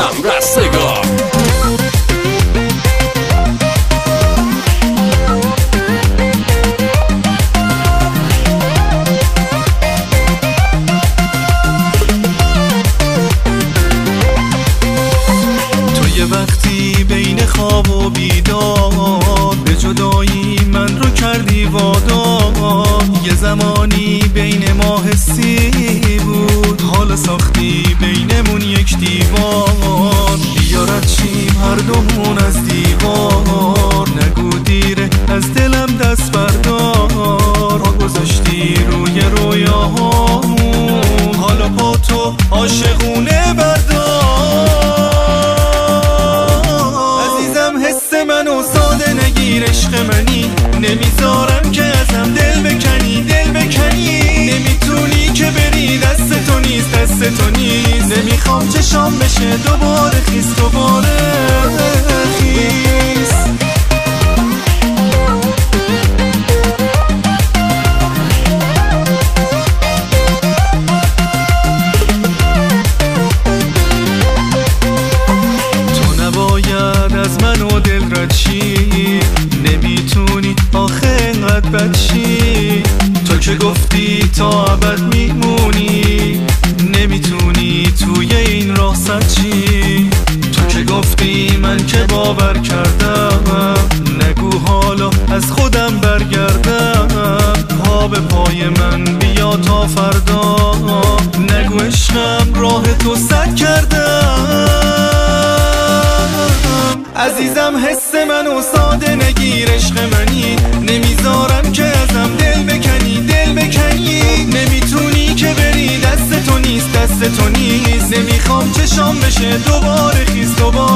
هم رستگار. وقتی بین خواب و بیدار به جدایی من رو کردی وادار. یه زمانی بین ما حسی بود، حالا ساختی بینمون یک دیوار. بیا رد شیم هر دومون از دیوار، نگو دیره از دلم دست بردار. گذاشتی روی رویاهامون، حالا پا تو عاشقونه بردار. منو ساده نگیر عشق منی، نمیذارم که ازم دل بکنی. نمیتونی که بری، دست تو نیست، نمیخوام چشام بشه دوباره خیس. تو نباید از منو دل رد شی، نمیتونی آخه اینقدر بد شی. تو که گفتی تا ابد میمونی، نمیتونی توی این راه سد شی. تو که گفتی من که باور کردم، نگو حالا از خودم برگردم. پا به پای من بیا تا فردا، نگو عشقم راه تو سد کردم. عزیزم حس منو ساده نگیر عشق منی، نمیذارم که ازم دل بکنی. نمیتونی که بری، دست تو نیست، نمیخوام چشام بشه دوباره خیس.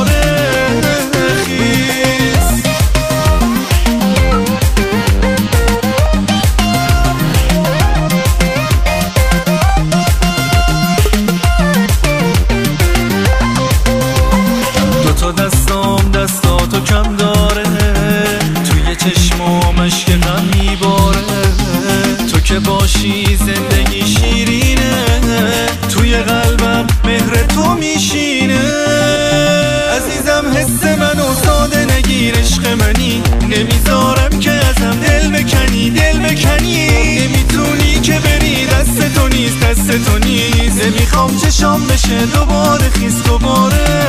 دوتا دستام دستاتو کم داره، توی چشمام عشق غم میباره. تو که باشی زندگی شیرینه، توی قلبم مهر تو میشینه. عزیزم حس منو ساده نگیر عشق منی، نمیذارم که ازم دل بکنی. نمیتونی که بری، دست تو نیست، نمیخوام چشام بشه دوباره خیس.